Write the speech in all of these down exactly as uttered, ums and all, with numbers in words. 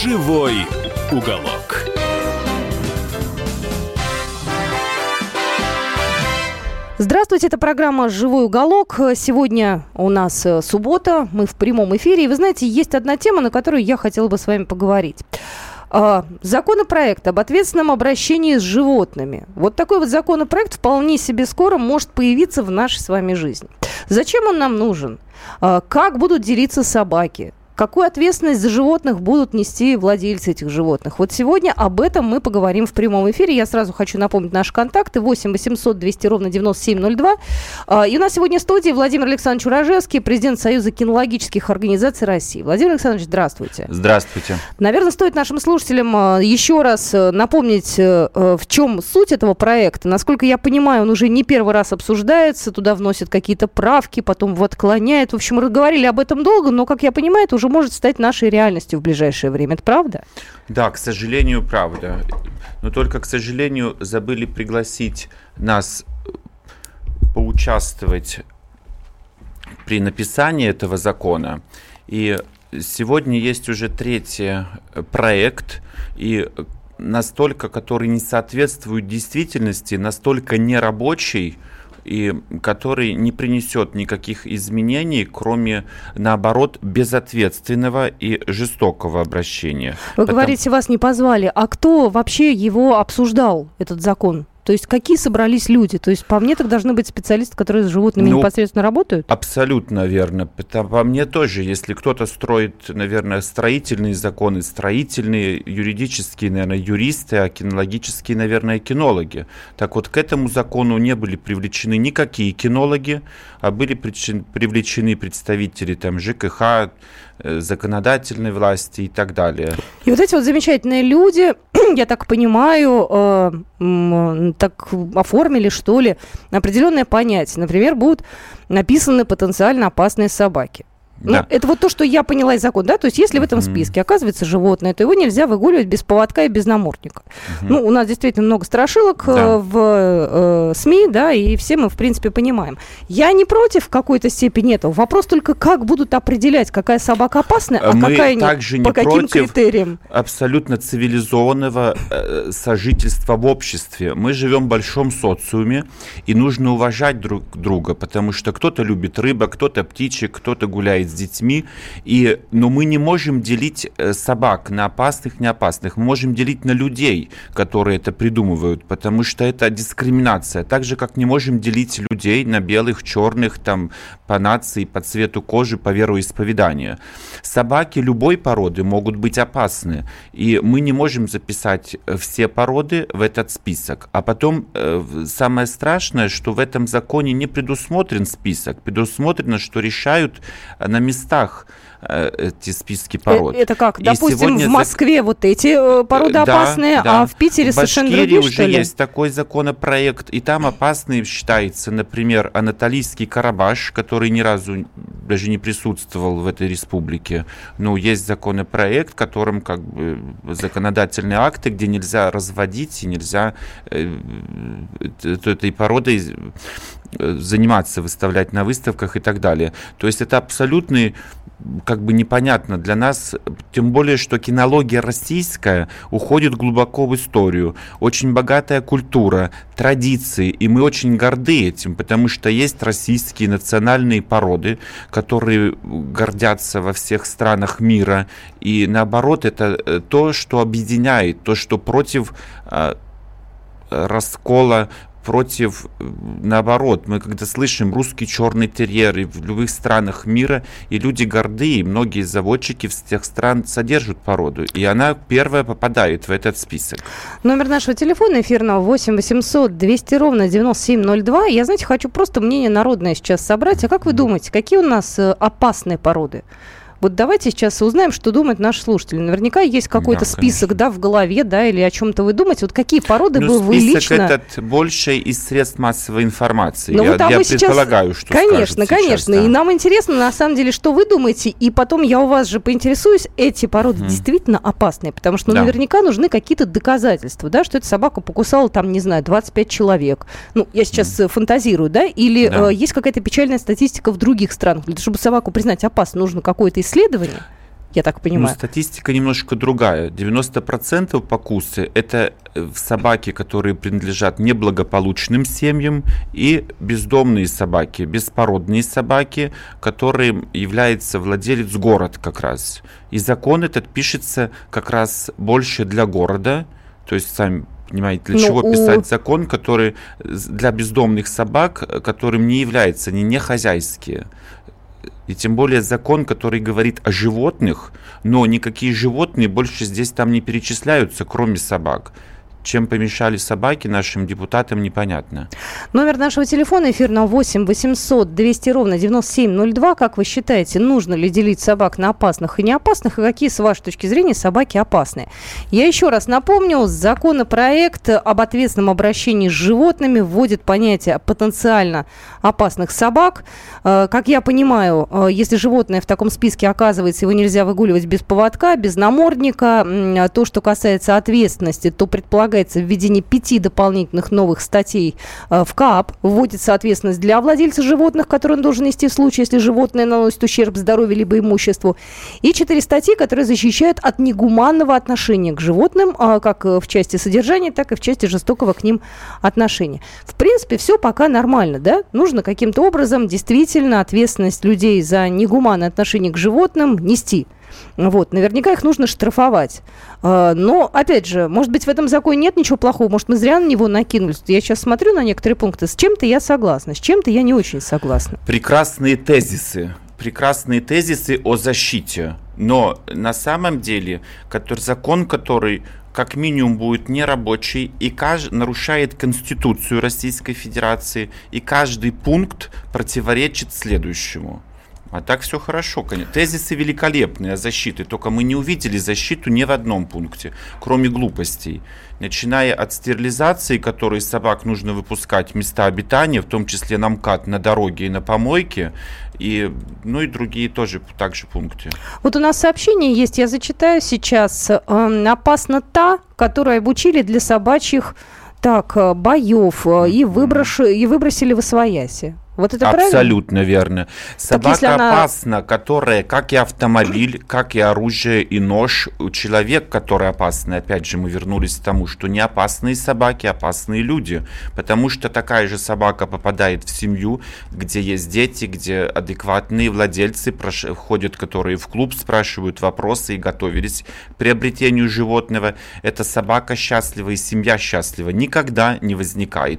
Живой уголок. Здравствуйте, это программа «Живой уголок». Сегодня у нас суббота, мы в прямом эфире. И вы знаете, есть одна тема, на которую я хотела бы с вами поговорить. Законопроект об ответственном обращении с животными. Вот такой вот законопроект вполне себе скоро может появиться в нашей с вами жизни. Зачем он нам нужен? Как будут делиться собаки? Какую ответственность за животных будут нести владельцы этих животных? Вот сегодня об этом мы поговорим в прямом эфире. Я сразу хочу напомнить наши контакты. восемь восемьсот двести ровно девяносто семь ноль два. И у нас сегодня в студии Владимир Александрович Уражевский, президент Союза кинологических организаций России. Владимир Александрович, здравствуйте. Здравствуйте. Наверное, стоит нашим слушателям еще раз напомнить, в чем суть этого проекта. Насколько я понимаю, он уже не первый раз обсуждается, туда вносят какие-то правки, потом его отклоняют. В общем, мы говорили об этом долго, но, как я понимаю, это уже может стать нашей реальностью в ближайшее время. Это правда? Да, к сожалению, правда. Но только, к сожалению, забыли пригласить нас поучаствовать при написании этого закона. И сегодня есть уже третий проект, и настолько, который не соответствует действительности, настолько нерабочий, и который не принесет никаких изменений, кроме, наоборот, безответственного и жестокого обращения. Вы Потому... говорите, вас не позвали. А кто вообще его обсуждал, этот закон? То есть какие собрались люди? То есть по мне так должны быть специалисты, которые с животными ну, непосредственно работают? Абсолютно верно. По мне тоже, если кто-то строит, наверное, строительные законы, строительные, юридические, наверное, юристы, а кинологические, наверное, кинологи. Так вот, к этому закону не были привлечены никакие кинологи, а были привлечены представители там ЖКХ, законодательной власти и так далее. И вот эти вот замечательные люди, я так понимаю, э, э, так оформили, что ли, определенное понятие. Например, будут написаны потенциально опасные собаки. Да. Ну, это вот то, что я поняла из закона, да? То есть, если в этом списке оказывается животное, то его нельзя выгуливать без поводка и без намордника. Uh-huh. Ну, у нас действительно много страшилок да. в э, СМИ, да, и все мы, в принципе, понимаем. Я не против в какой-то степени этого. Вопрос только, как будут определять, какая собака опасная, а мы какая нет, не по каким критериям. Абсолютно цивилизованного э, сожительства в обществе. Мы живем в большом социуме, и нужно уважать друг друга, потому что кто-то любит рыбу, кто-то птичек, кто-то гуляет с детьми, и, но мы не можем делить собак на опасных, неопасных. Мы можем делить на людей, которые это придумывают, потому что это дискриминация. Так же, как не можем делить людей на белых, черных, там, по нации, по цвету кожи, по вероисповеданию. Собаки любой породы могут быть опасны, и мы не можем записать все породы в этот список. А потом э, самое страшное, что в этом законе не предусмотрен список. Предусмотрено, что решают на местах эти списки пород. Это как? И Допустим, в Москве за... вот эти породы да, опасные, да. а в Питере в совершенно другие, уже что ли? Есть такой законопроект, и там опасный считается, например, анатолийский карабаш, который ни разу даже не присутствовал в этой республике. Но есть законопроект, которым как бы законодательные акты, где нельзя разводить и нельзя э, этой породой заниматься, выставлять на выставках и так далее. То есть это абсолютный, как бы непонятно для нас, тем более, что кинология российская уходит глубоко в историю. Очень богатая культура, традиции, и мы очень горды этим, потому что есть российские национальные породы, которые гордятся во всех странах мира, и наоборот, это то, что объединяет, то, что против э, раскола, против, наоборот, мы когда слышим русский черный терьер и в любых странах мира, и люди горды, и многие заводчики в тех стран содержат породу, и она первая попадает в этот список. Номер нашего телефона эфирного восемь восемьсот двести ровно девяносто семь ноль два. Я, знаете, хочу просто мнение народное сейчас собрать. А как вы думаете, какие у нас опасные породы? Вот давайте сейчас узнаем, что думают наши слушатели. Наверняка есть какой-то да, список, да, в голове, да, или о чем-то вы думаете. Вот какие породы ну, бы вы лично... Список этот больше из средств массовой информации. Ну, я вот, а я сейчас... предполагаю, что Конечно, конечно. Сейчас, да. И нам интересно, на самом деле, что вы думаете. И потом я у вас же поинтересуюсь, эти породы mm. действительно опасные. Потому что ну, да. наверняка нужны какие-то доказательства, да, что эта собака покусала, там, не знаю, двадцать пять человек. Ну, я сейчас mm. фантазирую, да? Или да. Э, есть какая-то печальная статистика в других странах. Для того, чтобы собаку признать опасной, нужно какое-то исследование? я так понимаю. Ну, статистика немножко другая. девяносто процентов покусы – это собаки, которые принадлежат неблагополучным семьям, и бездомные собаки, беспородные собаки, которым является владелец город как раз. И закон этот пишется как раз больше для города, то есть сами понимаете, для Но чего у... писать закон, который для бездомных собак, которым не являются, они не хозяйские. И тем более закон, который говорит о животных, но никакие животные больше здесь там не перечисляются, кроме собак. Чем помешали собаки нашим депутатам, непонятно. Номер нашего телефона эфирного восемь восемьсот двести ровно девяносто семь ноль два. Как вы считаете, нужно ли делить собак на опасных и неопасных? И какие, с вашей точки зрения, собаки опасные? Я еще раз напомню, законопроект об ответственном обращении с животными вводит понятие потенциально опасных собак. Как я понимаю, если животное в таком списке оказывается, его нельзя выгуливать без поводка, без намордника. То, что касается ответственности, то предполагается введение пяти дополнительных новых статей в КАП. Вводится ответственность для владельца животных, которую он должен нести в случае, если животное наносит ущерб здоровью либо имуществу. И четыре статьи, которые защищают от негуманного отношения к животным, как в части содержания, так и в части жестокого к ним отношения. В принципе, все пока нормально, да? Нужно каким-то образом действительно ответственность людей за негуманное отношение к животным нести. Вот, наверняка их нужно штрафовать. Но, опять же, может быть, в этом законе нет ничего плохого, может, мы зря на него накинулись. Я сейчас смотрю на некоторые пункты, с чем-то я согласна, с чем-то я не очень согласна. Прекрасные тезисы, прекрасные тезисы о защите, но на самом деле который, закон, который как минимум будет нерабочий и кажд... нарушает Конституцию Российской Федерации, и каждый пункт противоречит следующему. А так все хорошо, конечно. Тезисы великолепные о защите, только мы не увидели защиту ни в одном пункте, кроме глупостей. Начиная от стерилизации, которой собак нужно выпускать в места обитания, в том числе на МКАД, на дороге и на помойке, и, ну и другие тоже также пункты. Вот у нас сообщение есть, я зачитаю сейчас. Э, опасна та, которую обучили для собачьих так, боев mm-hmm. и, выброш... и выбросили в освояси. Вот это абсолютно правильно? Верно. Собака она... опасна, которая, как и автомобиль, как и оружие и нож, человек, который опасный. Опять же, мы вернулись к тому, что не опасные собаки, опасные люди. Потому что такая же собака попадает в семью, где есть дети, где адекватные владельцы входят, которые в клуб спрашивают вопросы и готовились к приобретению животного. Эта собака счастлива и семья счастлива. Никогда не возникает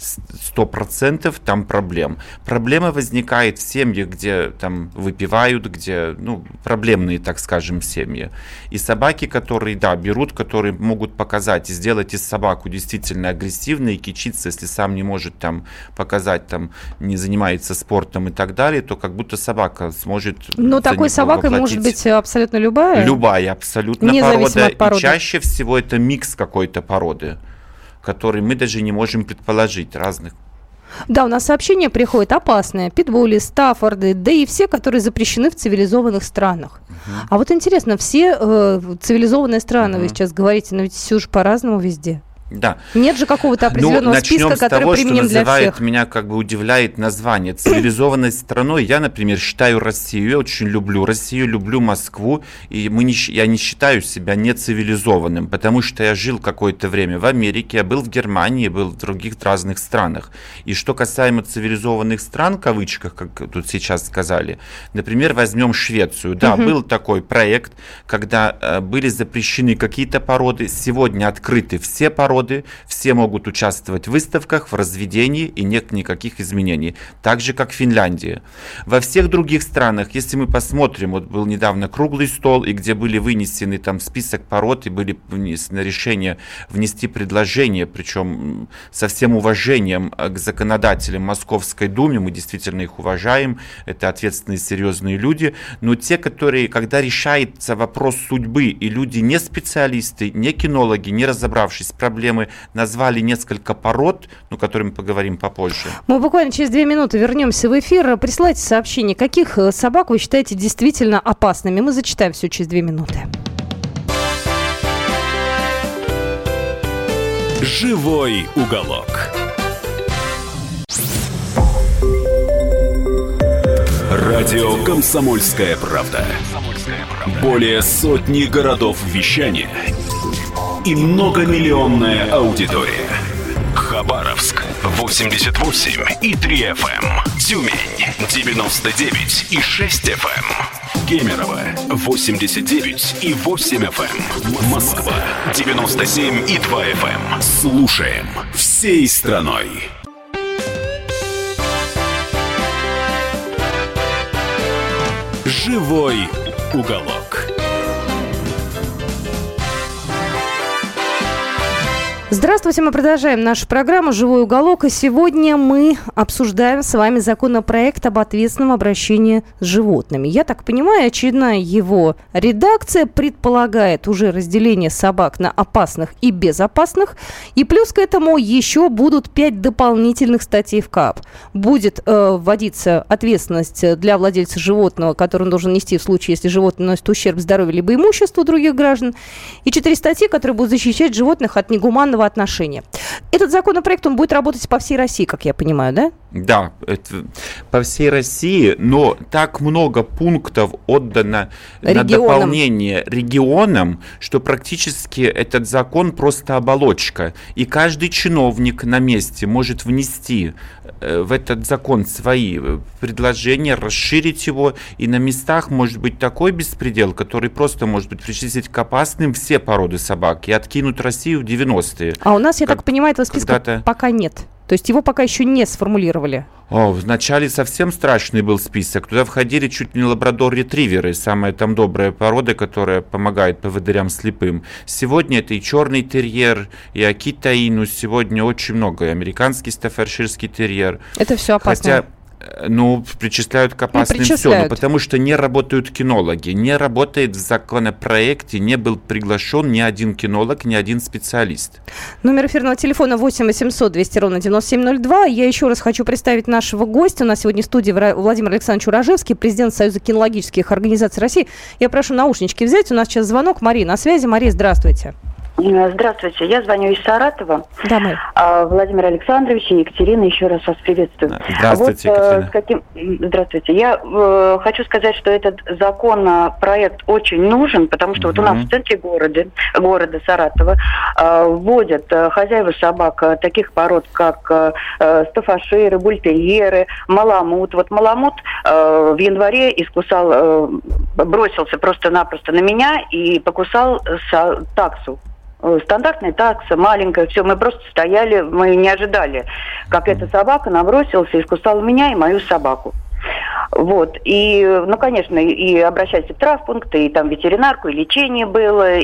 сто процентов там проблем. Проблема возникает в семьях, где там выпивают, где, ну, проблемные, так скажем, семьи. И собаки, которые, да, берут, которые могут показать и сделать из собаку действительно агрессивной и кичиться, если сам не может там показать, там, не занимается спортом и так далее, то как будто собака сможет... Но такой собакой может быть абсолютно любая? Любая, абсолютно порода. От породы. И чаще всего это микс какой-то породы, который мы даже не можем предположить, разных. Да, у нас сообщения приходят опасные. Питбули, стаффорды, да и все, которые запрещены в цивилизованных странах. Uh-huh. А вот интересно, все э, цивилизованные страны, uh-huh. вы сейчас говорите, но ведь все же по-разному везде. Да. Нет же какого-то определенного ну, списка, который того, применим для всех. Меня как бы удивляет название. Цивилизованной страной я, например, считаю Россию. Я очень люблю Россию, люблю Москву. И мы не, я не считаю себя нецивилизованным, потому что я жил какое-то время в Америке, я был в Германии, был в других разных странах. И что касаемо цивилизованных стран, в кавычках, как тут сейчас сказали, например, возьмем Швецию. Да, угу. был такой проект, когда э, были запрещены какие-то породы. Сегодня открыты все породы. Все могут участвовать в выставках, в разведении, и нет никаких изменений. Так же, как Финляндия. Во всех других странах, если мы посмотрим, вот был недавно круглый стол, и где были вынесены там список пород, и были вынесены решения внести предложение, причем со всем уважением к законодателям Московской Думы, мы действительно их уважаем, это ответственные, серьезные люди, но те, которые, когда решается вопрос судьбы, и люди не специалисты, не кинологи, не разобравшись в проблеме, назвали несколько пород, ну, о которых мы поговорим попозже. Мы буквально через две минуты вернемся в эфир. Присылайте сообщение, каких собак вы считаете действительно опасными. Мы зачитаем все через две минуты. Живой уголок. Радио «Комсомольская правда». Более сотни городов вещания и многомиллионная аудитория. Хабаровск восемьдесят восемь и три эф эм, Тюмень девяносто девять и шесть эф эм, Кемерово восемьдесят девять и восемь эф эм, Москва девяносто семь и два эф эм. Слушаем всей страной. Живой уголок. Здравствуйте, мы продолжаем нашу программу «Живой уголок», и сегодня мы обсуждаем с вами законопроект об ответственном обращении с животными. Я так понимаю, очередная его редакция предполагает уже разделение собак на опасных и безопасных, и плюс к этому еще будут пять дополнительных статей в КАП. Будет э, вводиться ответственность для владельца животного, который он должен нести в случае, если животное наносит ущерб здоровью либо имуществу других граждан, и четыре статьи, которые будут защищать животных от негуманного отношения. Этот законопроект, он будет работать по всей России, как я понимаю, да? Да, это по всей России, но так много пунктов отдано регионам. На дополнение регионам, что практически этот закон просто оболочка. И каждый чиновник на месте может внести в этот закон свои предложения, расширить его, и на местах может быть такой беспредел, который просто может быть причислить к опасным все породы собак и откинуть Россию в девяностые. А у нас, я как, так понимаю, этого списка когда-то... пока нет. То есть его пока еще не сформулировали. О, вначале совсем страшный был список. Туда входили чуть ли не лабрадор-ретриверы, самая там добрая порода, которая помогает поводырям слепым. Сегодня это и черный терьер, и акита инус. Сегодня очень много. И американский стаффордширский терьер. Это все опасно. Хотя... Ну, причисляют к опасным ну, все, но потому что не работают кинологи. Не работает в законопроекте, не был приглашен ни один кинолог, ни один специалист. Номер эфирного телефона восемь восемьсот двести ровно девяносто семь ноль два. Я еще раз хочу представить нашего гостя. У нас сегодня в студии Владимир Александрович Уражевский, президент Союза кинологических организаций России. Я прошу наушнички взять. У нас сейчас звонок. Мария на связи. Мария, здравствуйте. Здравствуйте, я звоню из Саратова. Да, мы. Владимир Александрович и Екатерина, еще раз вас приветствую. Здравствуйте, вот, Екатерина. С каким... Здравствуйте. Я э, хочу сказать, что этот законопроект очень нужен, потому что угу. вот у нас в центре города, города Саратова э, вводят э, хозяева собак э, таких пород, как э, стаффордширы, бультерьеры, маламут. Вот маламут э, в январе искусал, э, бросился просто-напросто на меня и покусал э, таксу. Стандартная такса, маленькая, все, мы просто стояли, мы не ожидали, как эта собака набросилась и искусала меня и мою собаку. Вот, и, ну, конечно, и обращались в травмпункты, и там ветеринарку, и лечение было,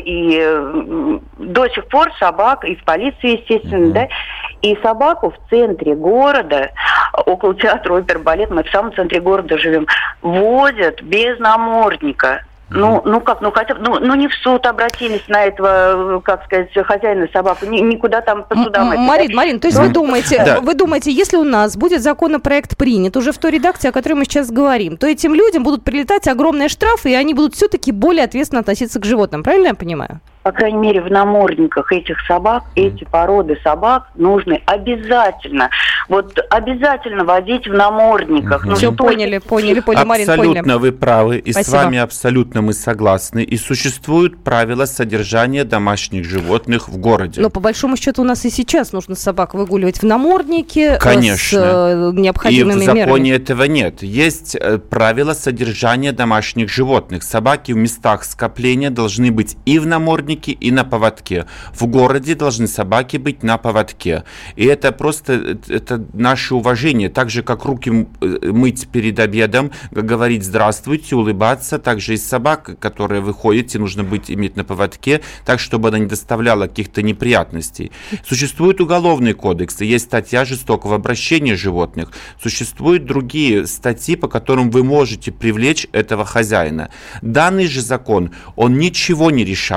и до сих пор собак, и в полиции, естественно, mm-hmm. да, и собаку в центре города, около театра опербалет, мы в самом центре города живем, возят без намордника. Ну, ну как, ну хотя бы, ну, ну не в суд обратились на этого, как сказать, хозяина собаку, ни, никуда там по судам. М- Марин, Марин, то есть да. вы думаете, да. вы думаете, если у нас будет законопроект принят уже в той редакции, о которой мы сейчас говорим, то этим людям будут прилетать огромные штрафы, и они будут все-таки более ответственно относиться к животным, правильно я понимаю? По крайней мере, в намордниках этих собак, эти породы собак нужны обязательно. Вот обязательно водить в намордниках. Ну, все, поняли, поняли, поняли, Марин, поняли. Абсолютно вы правы, и Спасибо. С вами абсолютно мы согласны. И существуют правила содержания домашних животных в городе. Но по большому счету у нас и сейчас нужно собак выгуливать в наморднике. Конечно. С э, необходимыми мерами. И в законе мерами. этого нет. Есть э, правила содержания домашних животных. Собаки в местах скопления должны быть и в наморднике, и на поводке. В городе должны собаки быть на поводке. И это просто это наше уважение. Так же, как руки мыть перед обедом, говорить здравствуйте, улыбаться. Также и собак, которые выходите, нужно быть, иметь на поводке, так, чтобы она не доставляла каких-то неприятностей. Существуют уголовные кодексы, есть статья жестокого обращения животных. Существуют другие статьи, по которым вы можете привлечь этого хозяина. Данный же закон, он ничего не решает. Данный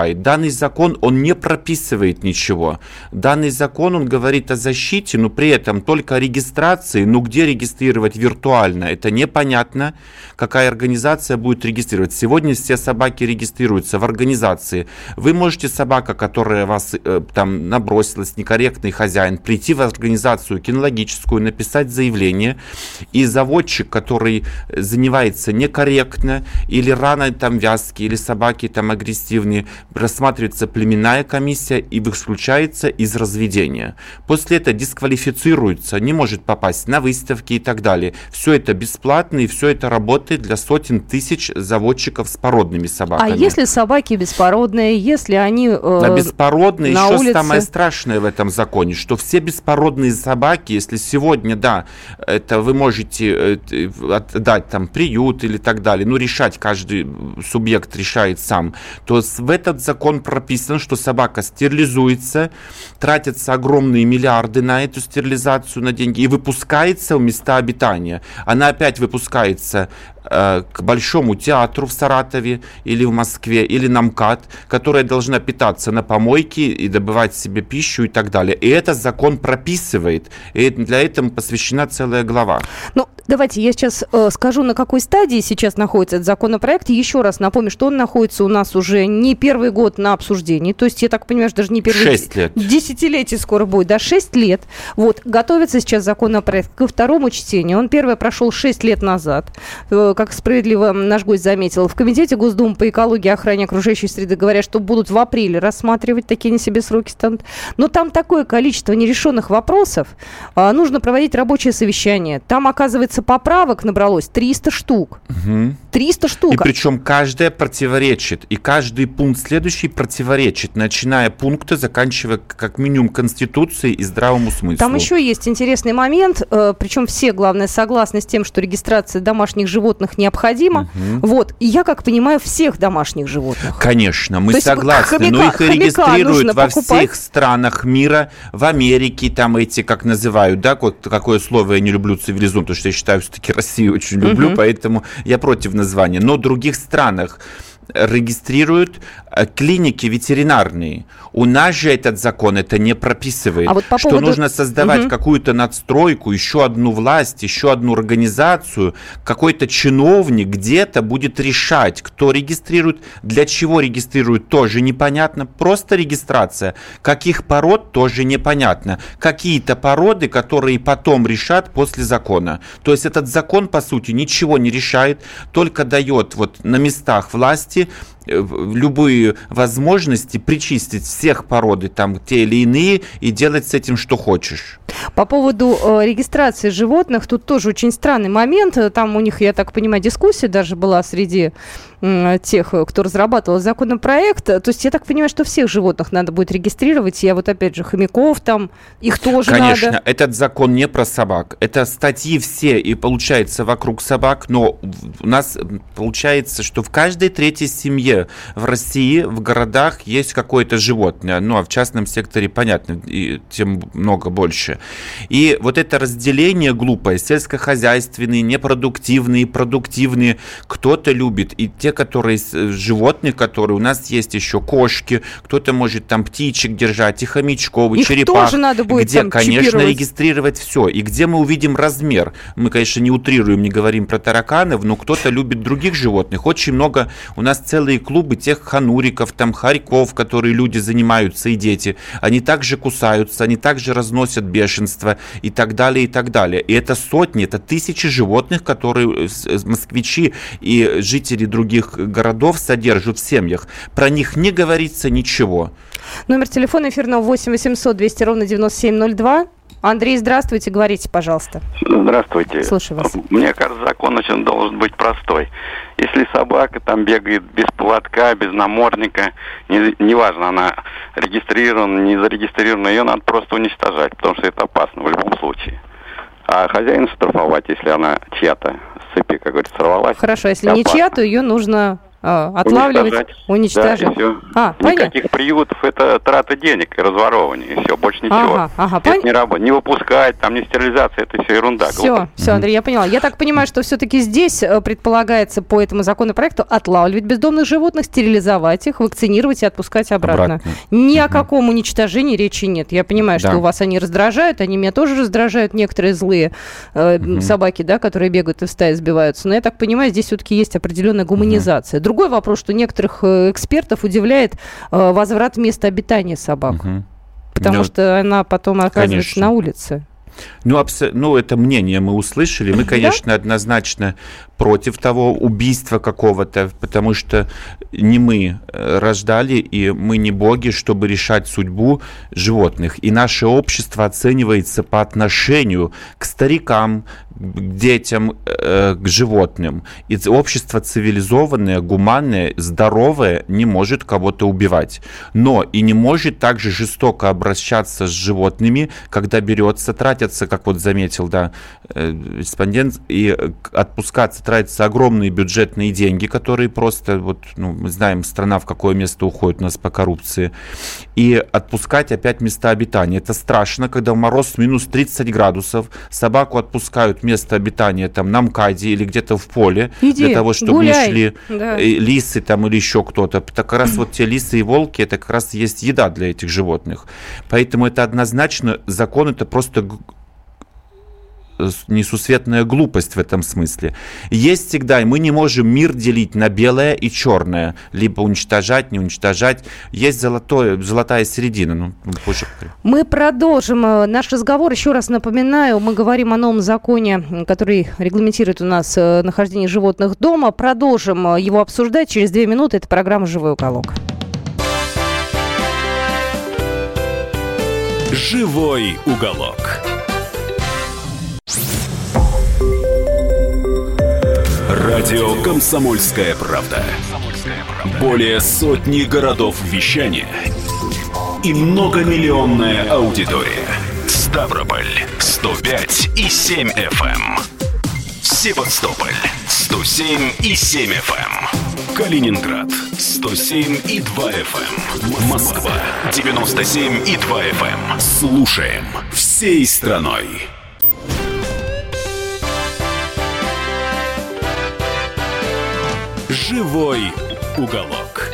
данный закон, он не прописывает ничего. Данный закон, он говорит о защите, но при этом только о регистрации. Ну, где регистрировать виртуально? Это непонятно, какая организация будет регистрировать. Сегодня все собаки регистрируются в организации. Вы можете, собака, которая вас э, там набросилась, некорректный хозяин, прийти в организацию кинологическую, написать заявление, и заводчик, который занимается некорректно, или рано там вязкие, или собаки там агрессивные, рассматривается племенная комиссия и исключается из разведения. После этого дисквалифицируется, не может попасть на выставки и так далее. Все это бесплатно, и все это работает для сотен тысяч заводчиков с породными собаками. А если собаки беспородные, если они э, а беспородные, на еще улице... самое страшное в этом законе, что все беспородные собаки, если сегодня, да, это вы можете отдать там приют или так далее, ну, решать, каждый субъект решает сам, то в этот закон прописано, что собака стерилизуется, тратятся огромные миллиарды на эту стерилизацию, на деньги, и выпускается в места обитания. Она опять выпускается э, к Большому театру в Саратове или в Москве, или на МКАД, которая должна питаться на помойке и добывать себе пищу и так далее. И это закон прописывает, и для этого посвящена целая глава. Ну, давайте я сейчас э, скажу, на какой стадии сейчас находится этот законопроект. Еще раз напомню, что он находится у нас уже не первый год на обсуждении. То есть, я так понимаю, что даже не первый... Шесть лет. Десятилетие скоро будет, да, шесть лет. Вот, готовится сейчас законопроект ко второму чтению. Он первый прошел шесть лет назад. Э, как справедливо наш гость заметил, в Комитете Госдумы по экологии и охране окружающей среды говорят, что будут в апреле рассматривать, такие не себе сроки станут. Но там такое количество нерешенных вопросов. Э, нужно проводить рабочее совещание. Там, оказывается, поправок набралось триста штук. Угу. триста штук. И причем каждая противоречит. И каждый пункт следующий противоречит, начиная пункта, заканчивая как минимум Конституцией и здравому смыслу. Там еще есть интересный момент, э, причем все, главное, согласны с тем, что регистрация домашних животных необходима. Угу. Вот. И я, как понимаю, всех домашних животных. Конечно, мы То согласны. Хомяка, но их регистрируют во покупать. всех странах мира. В Америке там эти, как называют, да, вот какое слово я не люблю, цивилизованно, потому что я считаю, все-таки Россию очень люблю, угу. поэтому я против названия. Но в других странах регистрируют клиники ветеринарные. У нас же этот закон это не прописывает, а вот по что поводу... нужно создавать угу. какую-то надстройку, еще одну власть, еще одну организацию, какой-то чиновник где-то будет решать, кто регистрирует, для чего регистрирует, тоже непонятно, просто регистрация. Каких пород, тоже непонятно. Какие-то породы, которые потом решат после закона. То есть этот закон, по сути, ничего не решает, только дает вот на местах власти любые возможности причистить всех породы, там те или иные, и делать с этим что хочешь. По поводу э, регистрации животных, тут тоже очень странный момент. Там у них, я так понимаю, дискуссия даже была среди э, тех, кто разрабатывал законопроект. То есть я так понимаю, что всех животных надо будет регистрировать. Я вот опять же хомяков там, их тоже Конечно, надо. этот закон не про собак. Это статьи все и получается вокруг собак, но у нас получается, что в каждой третьей семье в России, в городах есть какое-то животное. Ну, а в частном секторе, понятно, и тем много больше. И вот это разделение глупое, сельскохозяйственные, непродуктивные, продуктивные, кто-то любит. И те, которые животных, которые у нас есть еще кошки, кто-то может там птичек держать, и хомячков, и их черепах. Тоже надо будет где, там конечно, чипировать. Регистрировать все. И где мы увидим размер. Мы, конечно, не утрируем, не говорим про тараканов, но кто-то любит других животных. Очень много, у нас целые клубы тех хануриков, там хорьков, которые люди занимаются, и дети. Они также кусаются, они также разносят бешенство и так далее, и так далее. И это сотни, это тысячи животных, которые москвичи и жители других городов содержат в семьях. Про них не говорится ничего. Номер телефона эфирного восемь восемьсот двести ровно девяносто семь ноль два. Андрей, здравствуйте, говорите, пожалуйста. Здравствуйте. Слушаю вас. Мне кажется, закон очень должен быть простой. Если собака там бегает без поводка, без намордника, не, неважно, она регистрирована, не зарегистрирована, ее надо просто уничтожать, потому что это опасно в любом случае. А хозяина штрафовать, если она чья-то с цепи, как говорится, сорвалась. Хорошо, если не чья, то ее нужно отлавливать, уничтожать. уничтожать. Да, и все. А, Никаких приютов, это трата денег и разворовывание, и все, больше ничего. Ага, ага, это пон... не работает. Не выпускать, там не стерилизация, это все ерунда. Все, глупо. все, Андрей, я поняла. Я так понимаю, что все-таки здесь предполагается по этому законопроекту отлавливать бездомных животных, стерилизовать их, вакцинировать и отпускать обратно. обратно. Ни угу. о каком уничтожении речи нет. Я понимаю, да. что у вас они раздражают, они меня тоже раздражают, некоторые злые э, угу. собаки, да, которые бегают и в стае сбиваются. Но я так понимаю, здесь все-таки есть определенная гуманизация. Угу. Другой вопрос, что некоторых экспертов удивляет э, возврат места обитания собак. Угу. Потому ну, что она потом оказывается конечно. на улице. Ну, абс- ну, это мнение мы услышали. Мы, конечно, да? однозначно против того убийства какого-то, потому что не мы рождали, и мы не боги, чтобы решать судьбу животных. И наше общество оценивается по отношению к старикам, к детям, э, к животным. И общество цивилизованное, гуманное, здоровое не может кого-то убивать. Но и не может также жестоко обращаться с животными, когда берется, тратятся, как вот заметил, да, респондент, и отпускаться, тратятся огромные бюджетные деньги, которые просто, вот, ну, мы знаем, страна в какое место уходит у нас по коррупции, и отпускать опять места обитания. Это страшно, когда в мороз минус тридцать градусов, собаку отпускают в место обитания там на МКАДе или где-то в поле, Иди, для того, чтобы гуляй. не шли да. лисы там или еще кто-то. Так как раз вот те лисы и волки, это как раз есть еда для этих животных. Поэтому это однозначно, закон это просто несусветная глупость в этом смысле. Есть всегда, и мы не можем мир делить на белое и черное, либо уничтожать, не уничтожать. Есть золотое, золотая середина. Ну, позже. Мы продолжим наш разговор. Еще раз напоминаю, мы говорим о новом законе, который регламентирует у нас нахождение животных дома. Продолжим его обсуждать через две минуты. Это программа «Живой уголок». «Живой уголок». Радио «Комсомольская правда». Более сотни городов вещания и многомиллионная аудитория. Ставрополь сто пять и семь эф эм. Севастополь сто семь и семь эф эм. Калининград сто семь и два эф эм. Москва девяносто семь и два эф эм. Слушаем всей страной. «Живой уголок».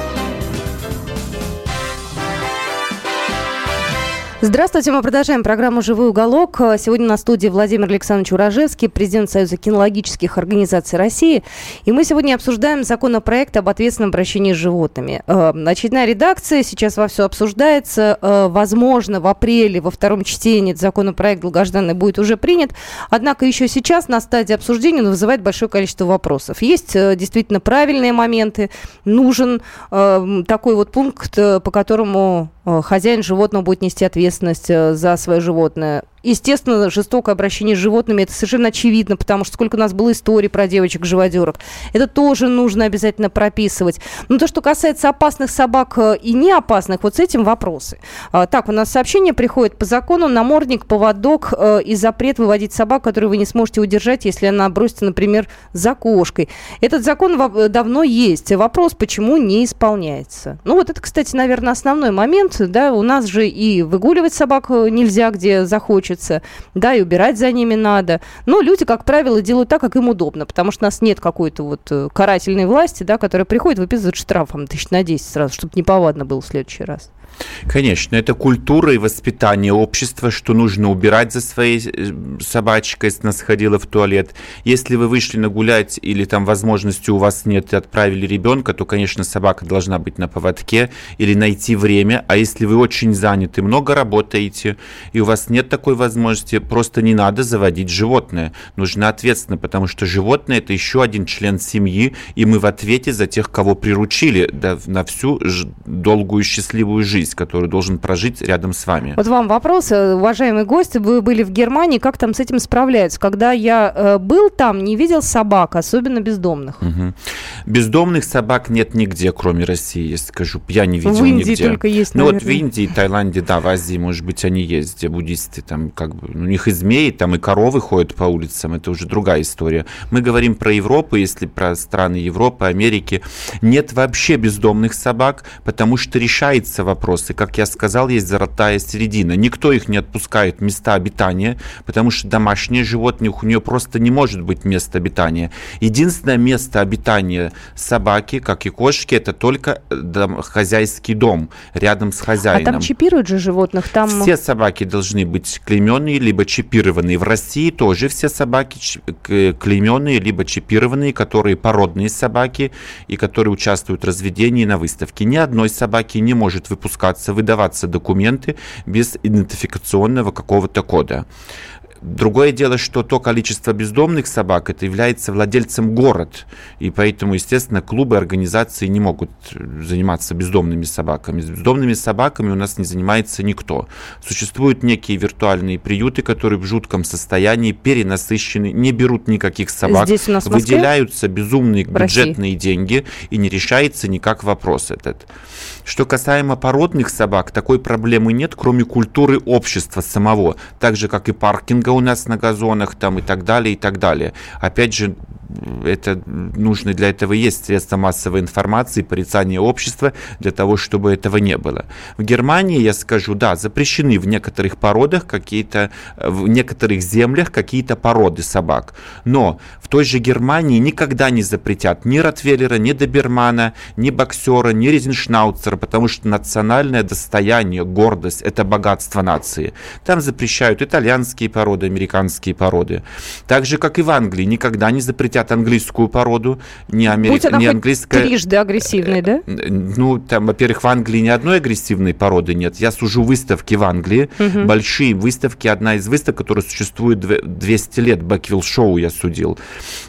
Здравствуйте, мы продолжаем программу «Живой уголок». Сегодня на студии Владимир Александрович Урожевский, президент Союза кинологических организаций России. И мы сегодня обсуждаем законопроект об ответственном обращении с животными. Очередная редакция, сейчас вовсю обсуждается. Возможно, в апреле во втором чтении этот законопроект долгожданный будет уже принят. Однако еще сейчас на стадии обсуждения он вызывает большое количество вопросов. Есть действительно правильные моменты. Нужен такой вот пункт, по которому хозяин животного будет нести ответственность за свое животное. Естественно, жестокое обращение с животными, это совершенно очевидно, потому что сколько у нас было историй про девочек-живодерок. Это тоже нужно обязательно прописывать. Но то, что касается опасных собак и не опасных, вот с этим вопросы. Так, у нас сообщение приходит по закону: намордник, поводок и запрет выводить собак, которую вы не сможете удержать, если она бросится, например, за кошкой. Этот закон давно есть. Вопрос, почему не исполняется. Ну вот это, кстати, наверное, основной момент. Да, у нас же и выгуливать собак нельзя, где захочется. Да, и убирать за ними надо. Но люди, как правило, делают так, как им удобно, потому что у нас нет какой-то вот карательной власти, да, которая приходит, выписывает штрафом тысяч на десять сразу, чтобы неповадно было в следующий раз. Конечно, это культура и воспитание общества, что нужно убирать за своей собачкой, если она сходила в туалет. Если вы вышли нагулять или там возможности у вас нет и отправили ребенка, то, конечно, собака должна быть на поводке или найти время. А если вы очень заняты, много работаете, и у вас нет такой возможности, просто не надо заводить животное. Нужно ответственно, потому что животное – это еще один член семьи, и мы в ответе за тех, кого приручили, да, на всю ж- долгую счастливую жизнь. жизнь, который должен прожить рядом с вами. Вот вам вопрос, уважаемый гость, вы были в Германии, как там с этим справляются? Когда я э, был там, не видел собак, особенно бездомных. Угу. Бездомных собак нет нигде, кроме России, я скажу. Я не видел нигде. В Индии нигде. только есть, Ну наверное. вот в Индии, Таиланде, да, в Азии, может быть, они есть, где буддисты, там как бы, у них и змеи, там и коровы ходят по улицам, это уже другая история. Мы говорим про Европу, если про страны Европы, Америки. Нет вообще бездомных собак, потому что решается вопрос. И, как я сказал, есть золотая середина. Никто их не отпускает в места обитания, потому что домашние животные, у нее просто не может быть места обитания. Единственное место обитания собаки, как и кошки, это только дом, хозяйский дом рядом с хозяином. А там чипируют же животных? Там... Все собаки должны быть клейменные, либо чипированные. В России тоже все собаки клейменные, либо чипированные, которые породные собаки и которые участвуют в разведении на выставке. Ни одной собаки не может выпускаться, выдаваться документы без идентификационного какого-то кода. Другое дело, что то количество бездомных собак, это является владельцем город, и поэтому, естественно, клубы, организации не могут заниматься бездомными собаками. С бездомными собаками у нас не занимается никто. Существуют некие виртуальные приюты, которые в жутком состоянии, перенасыщены, не берут никаких собак, здесь у нас в Москве? Выделяются безумные в бюджетные России? деньги, и не решается никак вопрос этот. Что касаемо породных собак, такой проблемы нет, кроме культуры общества самого, так же, как и паркинга у нас на газонах там, и так далее, и так далее. Опять же, это нужно для этого есть средства массовой информации, порицание общества, для того, чтобы этого не было. В Германии, я скажу, да, запрещены в некоторых породах какие-то, в некоторых землях какие-то породы собак. Но в той же Германии никогда не запретят ни ротвейлера, ни добермана, ни боксера, ни ризеншнауцера, потому что национальное достояние, гордость – это богатство нации. Там запрещают итальянские породы, американские породы. Так же, как и в Англии, никогда не запретят английскую породу, не, амери... Будь она не хоть английская. трижды агрессивной, да? Ну, там, во-первых, в Англии ни одной агрессивной породы нет. Я сужу выставки в Англии, угу. Большие выставки. Одна из выставок, которая существует двести лет, Бэквилл-шоу я судил.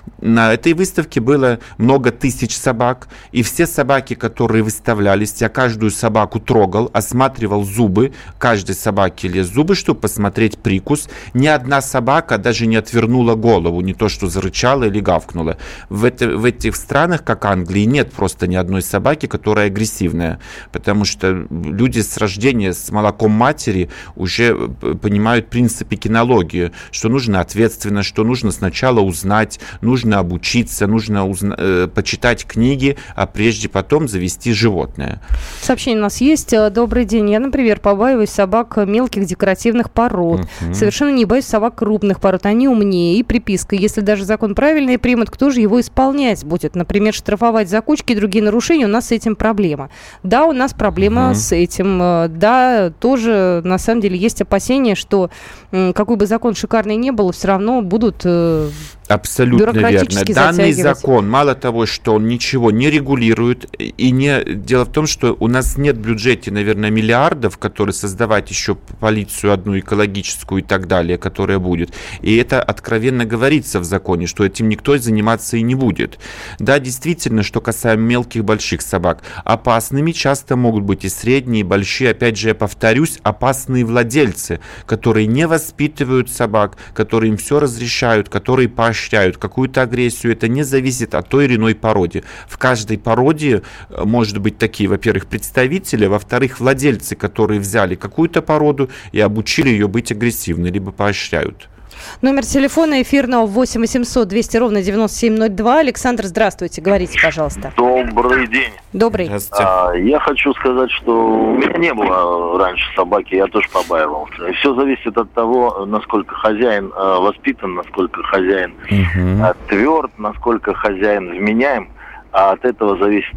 На этой выставке было много тысяч собак, и все собаки, которые выставлялись, я каждую собаку трогал, осматривал зубы, каждой собаке лез зубы, чтобы посмотреть прикус. Ни одна собака даже не отвернула голову, не то что зарычала или гавкнула. В, это, в этих странах, как Англии, нет просто ни одной собаки, которая агрессивная, потому что люди с рождения, с молоком матери уже понимают принципы кинологии, что нужно ответственно, что нужно сначала узнать, нужно обучиться, нужно узна- э, почитать книги, а прежде потом завести животное. Сообщение у нас есть. Добрый день. Я, например, побаиваюсь собак мелких декоративных пород. Uh-huh. Совершенно не боюсь собак крупных пород. Они умнее. И приписка. Если даже закон правильный примут, кто же его исполнять будет? Например, штрафовать за кучки и другие нарушения. У нас с этим проблема. Да, у нас проблема uh-huh. с этим. Да, тоже, на самом деле, есть опасения, что какой бы закон шикарный ни был, все равно будут... Абсолютно верно. Данный закон, мало того, что он ничего не регулирует, и не... дело в том, что у нас нет в бюджете, наверное, миллиардов, которые создавать еще полицию одну экологическую и так далее, которая будет. И это откровенно говорится в законе, что этим никто заниматься и не будет. Да, действительно, что касаемо мелких, больших собак, опасными часто могут быть и средние, и большие. Опять же, я повторюсь, опасные владельцы, которые не воспитывают собак, которые им все разрешают, которые поощряют какую-то агрессию. Это не зависит от той или иной породе. В каждой породе может быть такие, во-первых, представители, во-вторых, владельцы, которые взяли какую-то породу и обучили ее быть агрессивной, либо поощряют. Номер телефона эфирного восемь восемьсот двести ровно девяносто семь ноль два. Александр, здравствуйте, говорите, пожалуйста. Добрый день. Добрый. А, я хочу сказать, что у меня не было раньше собаки, я тоже побаивался. Все зависит от того, насколько хозяин а, воспитан, насколько хозяин угу. а, тверд, насколько хозяин вменяем. А от этого зависит,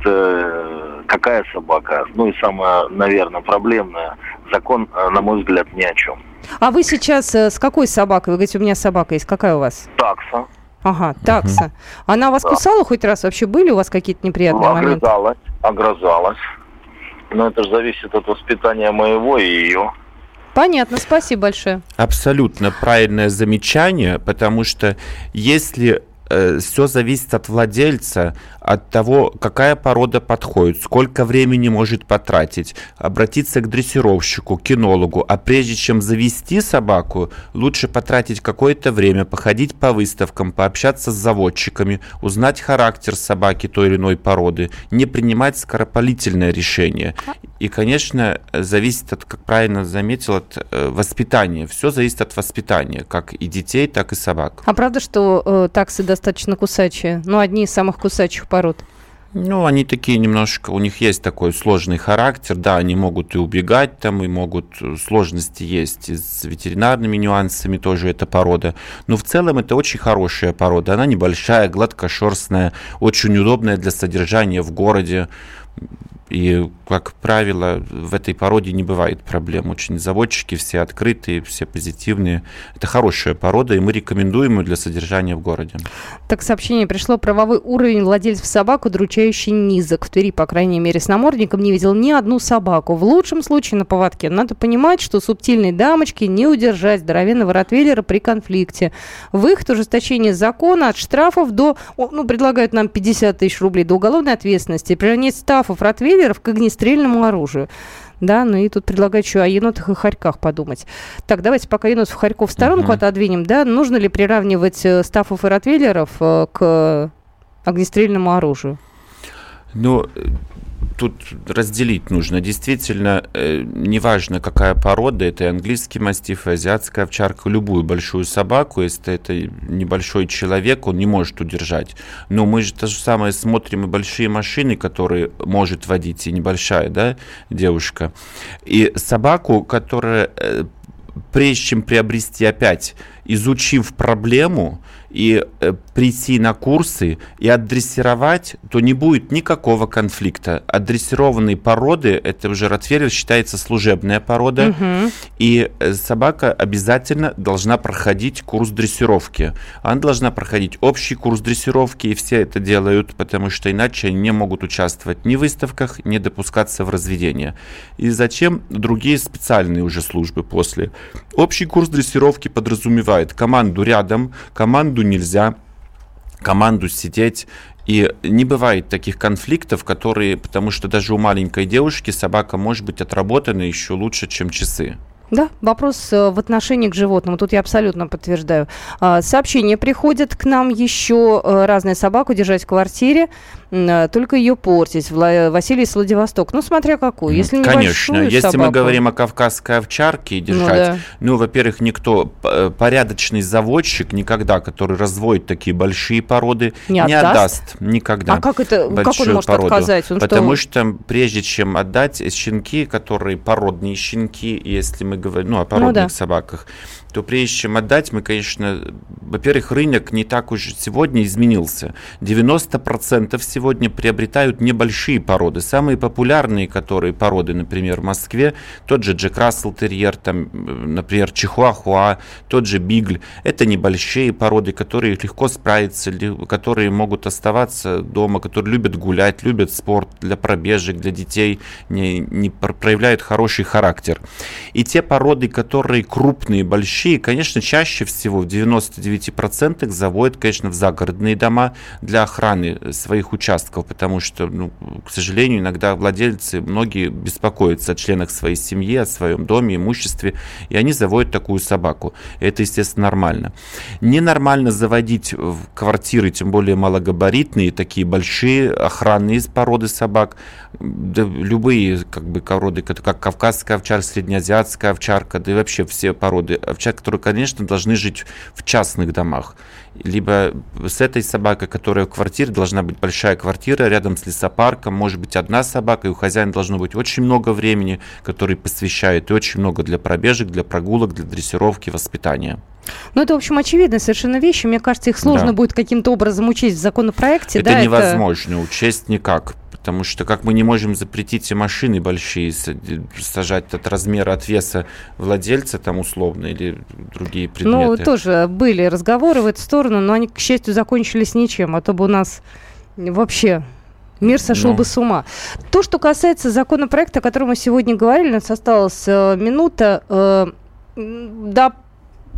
э, какая собака. Ну и самое, наверное, проблемное, закон, э, на мой взгляд, ни о чем. А вы сейчас э, с какой собакой? Вы говорите, у меня собака есть. Какая у вас? Такса. Ага, такса. Угу. Она вас да. кусала хоть раз? Вообще были у вас какие-то неприятные ну, моменты? Огрызалась, огрызалась. Но это же зависит от воспитания моего и ее. Понятно, спасибо большое. Абсолютно правильное замечание, потому что если э, все зависит от владельца, от того, какая порода подходит, сколько времени может потратить, обратиться к дрессировщику, к кинологу. А прежде чем завести собаку, лучше потратить какое-то время, походить по выставкам, пообщаться с заводчиками, узнать характер собаки той или иной породы, не принимать скоропалительное решение. И, конечно, зависит от, как правильно заметил, от э, воспитания. Все зависит от воспитания, как и детей, так и собак. А правда, что э, таксы достаточно кусачие? Ну, одни из самых кусачих пород. Ну, они такие немножко, у них есть такой сложный характер, да, они могут и убегать там, и могут, сложности есть, и с ветеринарными нюансами тоже эта порода, но в целом это очень хорошая порода, она небольшая, гладкошерстная, очень удобная для содержания в городе. И, как правило, в этой породе не бывает проблем. Очень заводчики все открытые, все позитивные. Это хорошая порода, и мы рекомендуем ее для содержания в городе. Так, сообщение пришло. Правовой уровень владельцев собак удручающе низок. В Твери, по крайней мере, с намордником не видел ни одну собаку. В лучшем случае на поводке. Надо понимать, что субтильной дамочке не удержать здоровенного ротвейлера при конфликте. Выход ужесточения закона от штрафов до, ну, предлагают нам пятьдесят тысяч рублей до уголовной ответственности. Приравнять стафов ротвейлеров к огнестрельному оружию. Да, ну и тут предлагают еще о енотах и хорьках подумать. Так, давайте пока енотов и хорьков в сторонку uh-huh. отодвинем. Да, нужно ли приравнивать стафов и ротвейлеров к огнестрельному оружию? Ну, тут разделить нужно. Действительно, э, неважно, какая порода, это и английский мастиф, и азиатская овчарка, любую большую собаку, если это небольшой человек, он не может удержать. Но мы же то же самое смотрим и большие машины, которые может водить и небольшая, да, девушка. И собаку, которая, э, прежде чем приобрести опять, изучив проблему, и э, прийти на курсы и отдрессировать, то не будет никакого конфликта. Отдрессированные породы, это уже ротвейлер считается служебная порода, угу. и э, собака обязательно должна проходить курс дрессировки. Она должна проходить общий курс дрессировки, и все это делают, потому что иначе они не могут участвовать ни в выставках, не допускаться в разведение. И зачем другие специальные уже службы после? Общий курс дрессировки подразумевает команду рядом, команду нельзя, команду сидеть. И не бывает таких конфликтов, которые, потому что даже у маленькой девушки собака может быть отработана еще лучше, чем часы. Да, вопрос в отношении к животному. Тут я абсолютно подтверждаю. Сообщение приходит к нам еще. Разная собаку держать в квартире, только ее портить. Василий из Владивостока. Ну, смотря какую. Если Конечно, если собаку... мы говорим о кавказской овчарке держать, ну, да. ну, во-первых, никто, порядочный заводчик никогда, который разводит такие большие породы, не, не отдаст? отдаст никогда. А как это, как он может породу. отказать? Он Потому что... что прежде чем отдать щенки, которые породные щенки, если мы говорим, ну, о породных ну, да. собаках, то прежде чем отдать, мы, конечно, во-первых, рынок не так уж сегодня изменился. девяносто процентов сегодня приобретают небольшие породы. Самые популярные, которые породы, например, в Москве, тот же Джек Рассел терьер, там, например, Чихуахуа, тот же Бигль. Это небольшие породы, которые легко справятся, которые могут оставаться дома, которые любят гулять, любят спорт для пробежек, для детей, не, не проявляют хороший характер. И те породы, которые крупные, большие, конечно, чаще всего в девяноста девяти процентах заводят, конечно, в загородные дома для охраны своих участков, потому что, ну, к сожалению, иногда владельцы, многие беспокоятся о членах своей семьи, о своем доме, имуществе, и они заводят такую собаку. Это, естественно, нормально. Ненормально заводить в квартиры, тем более малогабаритные, такие большие охранные породы собак, да, любые как бы породы, как кавказская овчарка, среднеазиатская овчарка, да и вообще все породы овчарок, которые, конечно, должны жить в частных домах. Либо с этой собакой, которая в квартире, должна быть большая квартира рядом с лесопарком, может быть одна собака, и у хозяина должно быть очень много времени, который посвящает, и очень много для пробежек, для прогулок, для дрессировки, воспитания. Ну, это, в общем, очевидные совершенно вещи. Мне кажется, их сложно да. будет каким-то образом учесть в законопроекте. Это да, невозможно это... учесть никак. Потому что как мы не можем запретить и машины большие сажать от размера, от веса владельца там условно или другие предметы. Ну, тоже были разговоры в эту сторону, но они, к счастью, закончились ничем. А то бы у нас вообще мир сошел ну. бы с ума. То, что касается законопроекта, о котором мы сегодня говорили, у нас осталась э, минута. Э, да,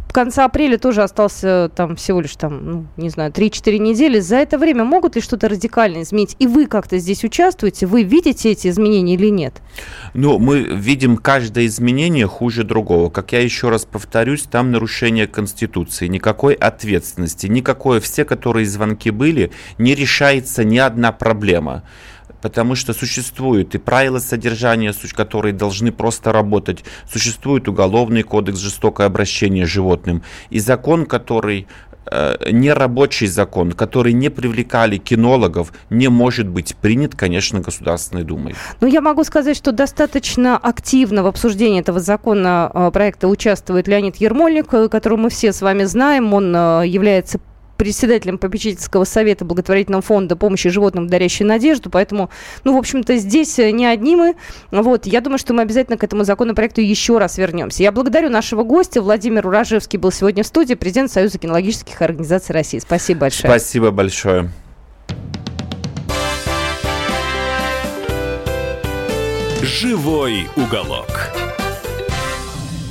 конца апреля тоже остался там всего лишь там, ну, не знаю, три-четыре недели. За это время могут ли что-то радикально изменить? И вы как-то здесь участвуете? Вы видите эти изменения или нет? Ну, мы видим каждое изменение хуже другого. Как я еще раз повторюсь, там нарушение Конституции, никакой ответственности, никакой. Все, которые звонки были, не решается ни одна проблема. Потому что существуют и правила содержания, которые должны просто работать. Существует Уголовный кодекс жестокое обращение с животным. И закон, который э, не рабочий закон, который не привлекали кинологов, не может быть принят, конечно, Государственной Думой. Ну, я могу сказать, что достаточно активно в обсуждении этого закона проекта участвует Леонид Ермольник, которого мы все с вами знаем. Он является председателем попечительского совета благотворительного фонда помощи животным, дарящей надежду. Поэтому, ну, в общем-то, здесь не одни мы. Вот, я думаю, что мы обязательно к этому законопроекту еще раз вернемся. Я благодарю нашего гостя. Владимир Уражевский был сегодня в студии, президент Союза кинологических организаций России. Спасибо большое. Спасибо большое. Живой уголок.